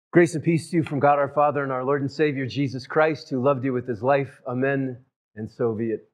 Grace and peace to you from God our Father and our Lord and Savior, Jesus Christ, who loved you with his life. Amen, and so be it.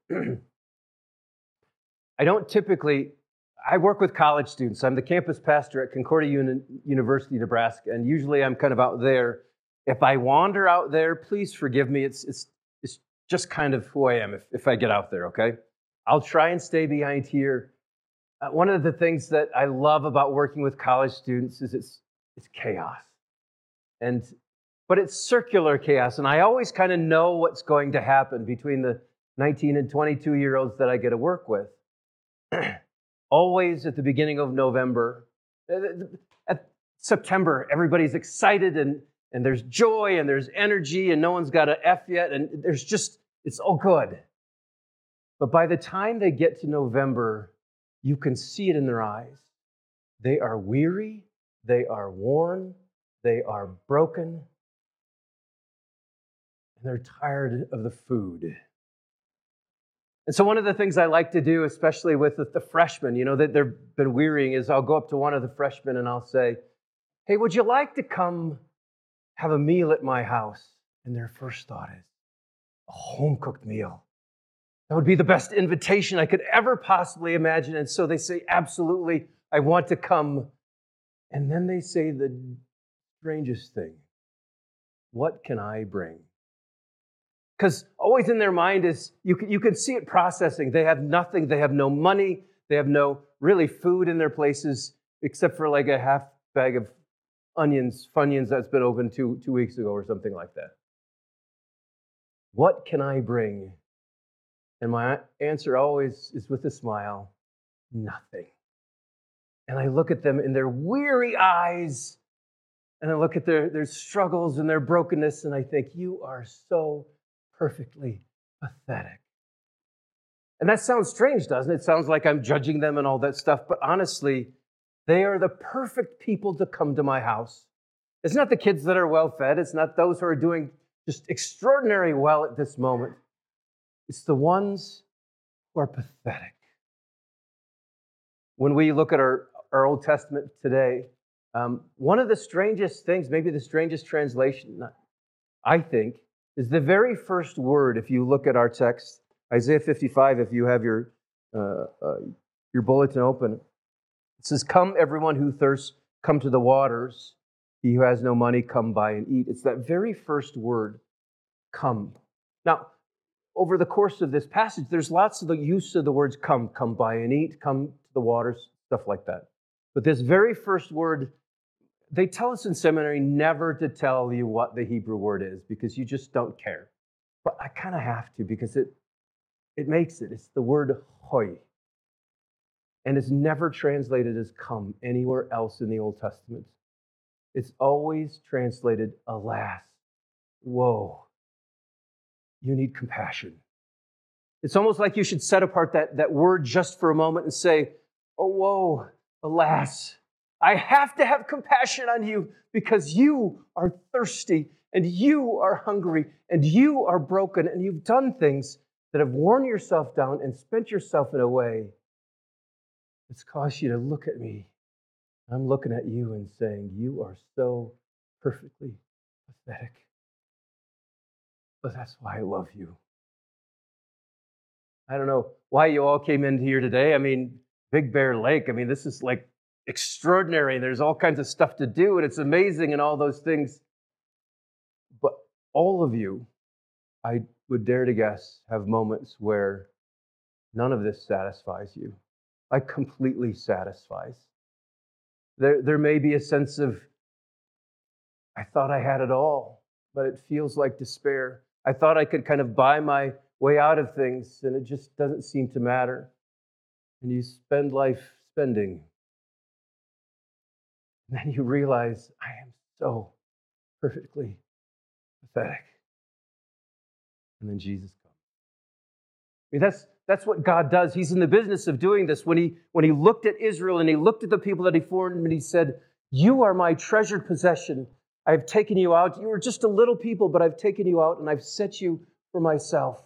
I work with college students. I'm the campus pastor at Concordia University, Nebraska, and usually I'm kind of out there. If I wander out there, please forgive me. It's just kind of who I am if I get out there, okay? I'll try and stay behind here. One of the things that I love about working with college students is it's chaos. But it's circular chaos, and I always kind of know what's going to happen between the 19 and 22-year-olds that I get to work with. Always at the beginning of November, at September, everybody's excited, and there's joy, and there's energy, and no one's got an F yet, and it's all good. But by the time they get to November, you can see it in their eyes. They are weary, they are worn, they are broken, and they're tired of the food. And so one of the things I like to do, especially with the freshmen, that they've been wearying, is I'll go up to one of the freshmen and I'll say, "Hey, would you like to come have a meal at my house?" And their first thought is, a home-cooked meal. That would be the best invitation I could ever possibly imagine. And so they say, "Absolutely, I want to come." And then they say the strangest thing: "What can I bring?" Because always in their mind is, you can see it processing. They have nothing. They have no money. They have no really food in their places, except for like a half bag of Funyuns that's been opened two weeks ago or something like that. What can I bring? And my answer always is with a smile: nothing. And I look at them in their weary eyes, and I look at their struggles and their brokenness, and I think, you are so perfectly pathetic. And that sounds strange, doesn't it? It sounds like I'm judging them and all that stuff, but honestly, they are the perfect people to come to my house. It's not the kids that are well-fed. It's not those who are doing just extraordinarily well at this moment. It's the ones who are pathetic. When we look at our Old Testament today, one of the strangest things, maybe the strangest translation, I think, is the very first word. If you look at our text, Isaiah 55, if you have your bulletin open, it says, "Come, everyone who thirsts, come to the waters. He who has no money, come buy and eat." It's that very first word, come. Now, over the course of this passage, there's lots of the use of the words come buy and eat, come to the waters, stuff like that. But this very first word, they tell us in seminary never to tell you what the Hebrew word is because you just don't care. But I kind of have to because it makes it. It's the word hoi. And it's never translated as come anywhere else in the Old Testament. It's always translated, alas, woe. You need compassion. It's almost like you should set apart that word just for a moment and say, "Oh, woe, alas, I have to have compassion on you because you are thirsty and you are hungry and you are broken and you've done things that have worn yourself down and spent yourself in a way that's caused you to look at me. I'm looking at you and saying, you are so perfectly pathetic. But that's why I love you." I don't know why you all came in here today. I mean, Big Bear Lake, this is like extraordinary. There's all kinds of stuff to do, and it's amazing and all those things. But all of you, I would dare to guess, have moments where none of this satisfies you. Like completely satisfies. There may be a sense of, I thought I had it all, but it feels like despair. I thought I could kind of buy my way out of things, and it just doesn't seem to matter. And you spend life spending. And then you realize, I am so perfectly pathetic. And then Jesus comes. That's what God does. He's in the business of doing this. When he looked at Israel and he looked at the people that he formed and he said, "You are my treasured possession. I have taken you out. You were just a little people, but I've taken you out and I've set you for myself.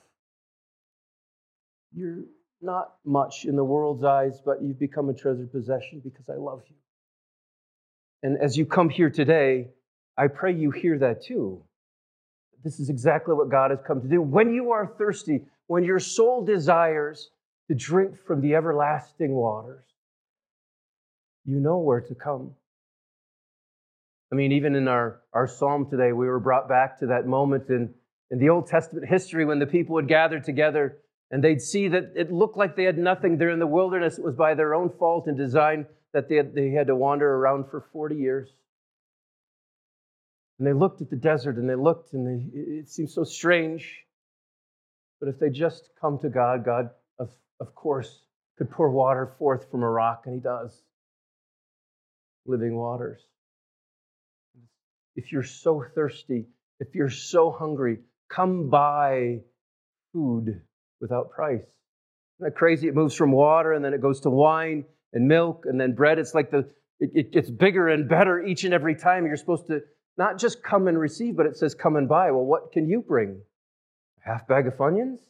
You're not much in the world's eyes, but you've become a treasured possession because I love you." And as you come here today, I pray you hear that too. This is exactly what God has come to do. When you are thirsty, when your soul desires to drink from the everlasting waters, you know where to come. I mean, even in our psalm today, we were brought back to that moment in the Old Testament history when the people would gather together and they'd see that it looked like they had nothing. They're in the wilderness. It was by their own fault and design that they had to wander around for 40 years. And they looked at the desert and they looked and it seemed so strange. But if they just come to God, God, of course, could pour water forth from a rock, and He does. Living waters. If you're so thirsty, if you're so hungry, come buy food without price. Isn't that crazy? It moves from water and then it goes to wine and milk and then bread. It's like it gets bigger and better each and every time. You're supposed to not just come and receive, but it says come and buy. Well, what can you bring? A half bag of Funyuns?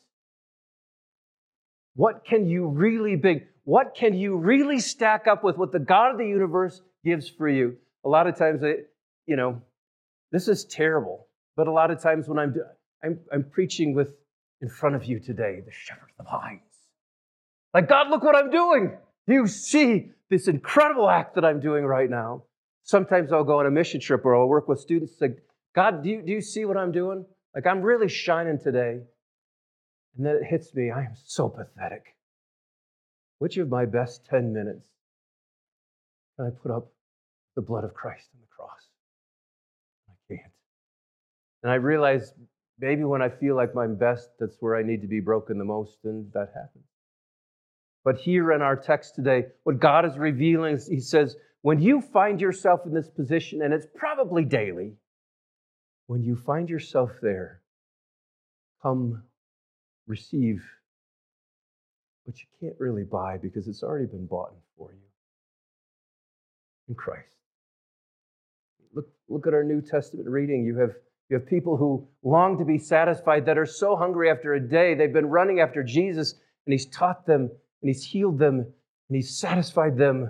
What can you really bring? What can you really stack up with what the God of the universe gives for you? A lot of times, this is terrible. But a lot of times when I'm preaching in front of you today, the shepherd of the vines. Like, God, look what I'm doing. Do you see this incredible act that I'm doing right now? Sometimes I'll go on a mission trip or I'll work with students. Like, God, do you see what I'm doing? Like, I'm really shining today. And then it hits me, I am so pathetic. Which of my best 10 minutes can I put up the blood of Christ on the cross? I can't. And I realize maybe when I feel like my best, that's where I need to be broken the most, and that happens. But here in our text today, what God is revealing is He says, when you find yourself in this position, and it's probably daily, when you find yourself there, come receive what you can't really buy because it's already been bought for you in Christ. Look at our New Testament reading. You have people who long to be satisfied, that are so hungry after a day. They've been running after Jesus, and He's taught them, and He's healed them, and He's satisfied them.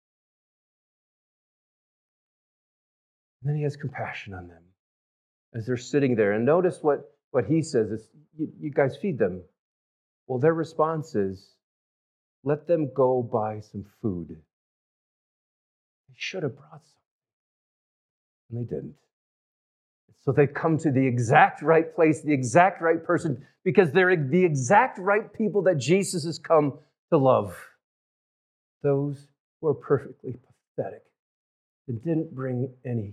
And then He has compassion on them as they're sitting there. And notice what He says is, you guys feed them. Well, their response is, let them go buy some food. They should have brought some. And they didn't. So they come to the exact right place, the exact right person, because they're the exact right people that Jesus has come to love. Those who are perfectly pathetic and didn't bring anything.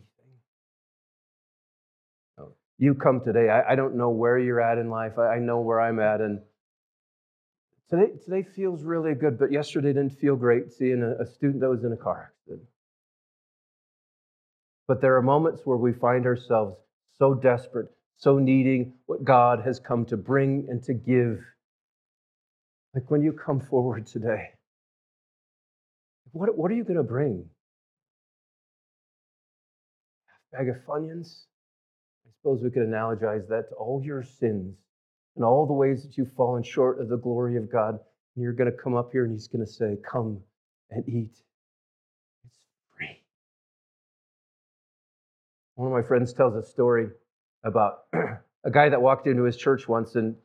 You come today. I don't know where you're at in life. I know where I'm at. And today feels really good, but yesterday didn't feel great seeing a student that was in a car accident. But there are moments where we find ourselves so desperate, so needing what God has come to bring and to give. Like when you come forward today, what are you going to bring? A bag of Funyuns? I suppose we could analogize that to all your sins and all the ways that you've fallen short of the glory of God. And you're going to come up here and He's going to say, come and eat. It's free. One of my friends tells a story about a guy that walked into his church once, and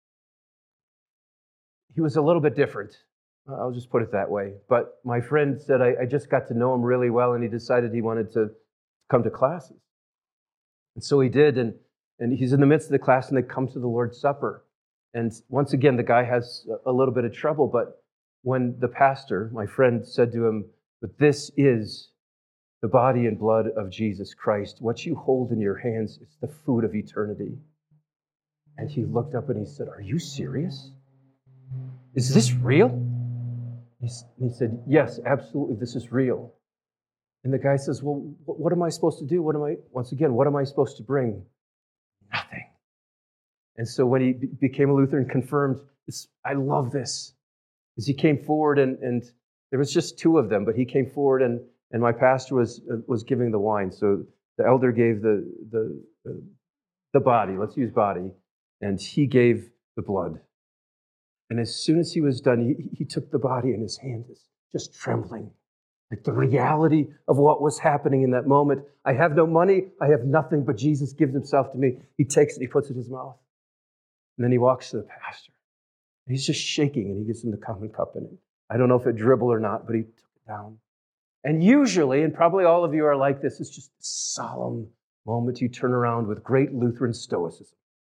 he was a little bit different. I'll just put it that way. But my friend said, I just got to know him really well, and he decided he wanted to come to classes. And so he did, and he's in the midst of the class, and they come to the Lord's Supper. And once again, the guy has a little bit of trouble, but when the pastor, my friend, said to him, but this is the body and blood of Jesus Christ. What you hold in your hands is the food of eternity. And he looked up and he said, are you serious? Is this real? He said, yes, absolutely, this is real. And the guy says, well, what am I supposed to do? What am I supposed to bring? Nothing. And so when he became a Lutheran, confirmed, I love this. As he came forward, and there was just two of them, but he came forward, and my pastor was giving the wine. So the elder gave the body, let's use body, and he gave the blood. And as soon as he was done, he took the body in his hand, just trembling. Like the reality of what was happening in that moment. I have no money, I have nothing, but Jesus gives himself to me. He takes it, he puts it in his mouth. And then he walks to the pastor. And he's just shaking, and he gives him the common cup in it. I don't know if it dribbled or not, but he took it down. And usually, and probably all of you are like this, it's just a solemn moment you turn around with great Lutheran stoicism.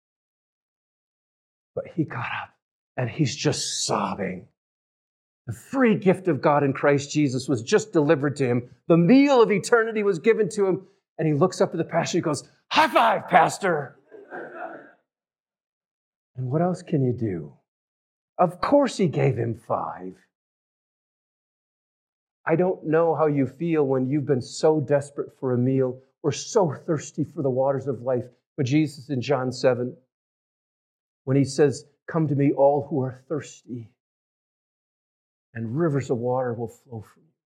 But he got up, and he's just sobbing. The free gift of God in Christ Jesus was just delivered to him. The meal of eternity was given to him. And he looks up at the pastor and goes, "High five, pastor." And what else can you do? Of course he gave him 5. I don't know how you feel when you've been so desperate for a meal or so thirsty for the waters of life. When Jesus in John 7, when he says, "Come to me, all who are thirsty, and rivers of water will flow from you."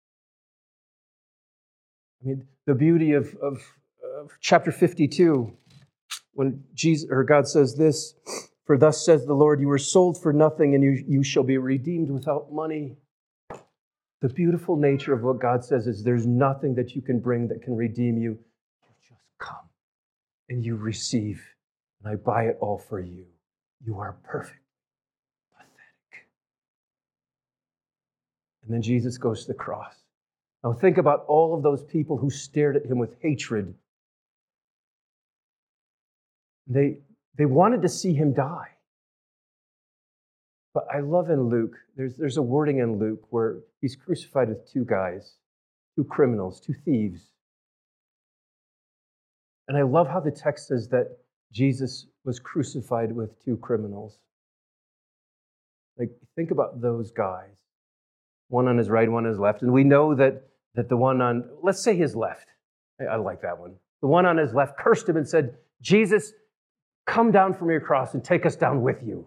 I mean, the beauty of chapter 52, when Jesus or God says this, "For thus says the Lord, you were sold for nothing, and you shall be redeemed without money." The beautiful nature of what God says is there's nothing that you can bring that can redeem you. You just come and you receive, and I buy it all for you. You are perfect. And then Jesus goes to the cross. Now think about all of those people who stared at him with hatred. They wanted to see him die. But I love in Luke, there's a wording in Luke where he's crucified with 2 guys, 2 criminals, 2 thieves. And I love how the text says that Jesus was crucified with 2 criminals. Like, think about those guys. One on his right, one on his left. And we know that the one on, let's say his left. I like that one. The one on his left cursed him and said, "Jesus, come down from your cross and take us down with you."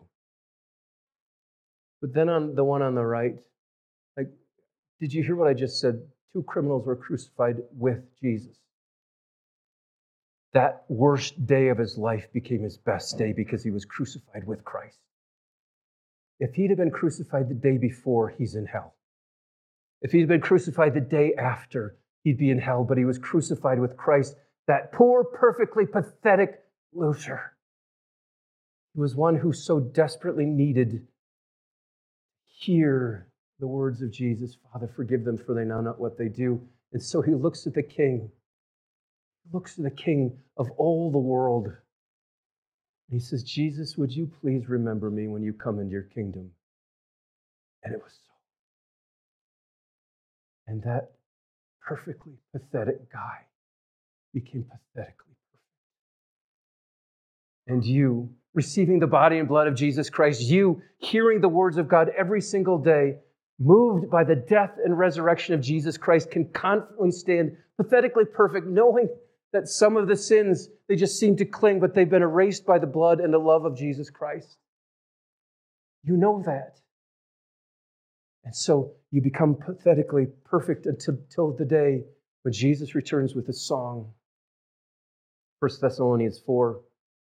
But then on the one on the right, like, did you hear what I just said? 2 criminals were crucified with Jesus. That worst day of his life became his best day because he was crucified with Christ. If he'd have been crucified the day before, he's in hell. If he'd been crucified the day after, he'd be in hell, but he was crucified with Christ, that poor, perfectly pathetic loser. He was one who so desperately needed to hear the words of Jesus, "Father, forgive them, for they know not what they do." And so he looks at the King. He looks at the King of all the world. And he says, "Jesus, would you please remember me when you come into your kingdom?" And it was so. And that perfectly pathetic guy became pathetically perfect. And you, receiving the body and blood of Jesus Christ, you, hearing the words of God every single day, moved by the death and resurrection of Jesus Christ, can confidently stand pathetically perfect, knowing that some of the sins, they just seem to cling, but they've been erased by the blood and the love of Jesus Christ. You know that. And so you become pathetically perfect until the day when Jesus returns with a song. 1 Thessalonians 4.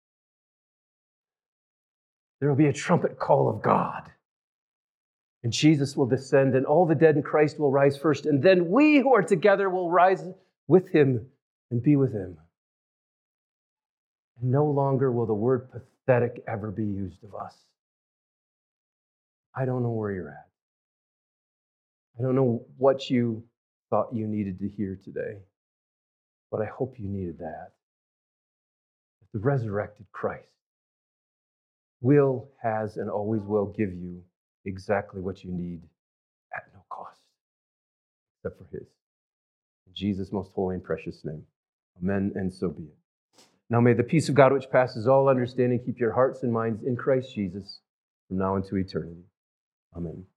There will be a trumpet call of God. And Jesus will descend, and all the dead in Christ will rise first. And then we who are together will rise with him and be with him. And no longer will the word pathetic ever be used of us. I don't know where you're at. I don't know what you thought you needed to hear today, but I hope you needed that. The resurrected Christ has, and always will give you exactly what you need at no cost, except for his. In Jesus' most holy and precious name. Amen, and so be it. Now may the peace of God, which passes all understanding, keep your hearts and minds in Christ Jesus from now into eternity. Amen.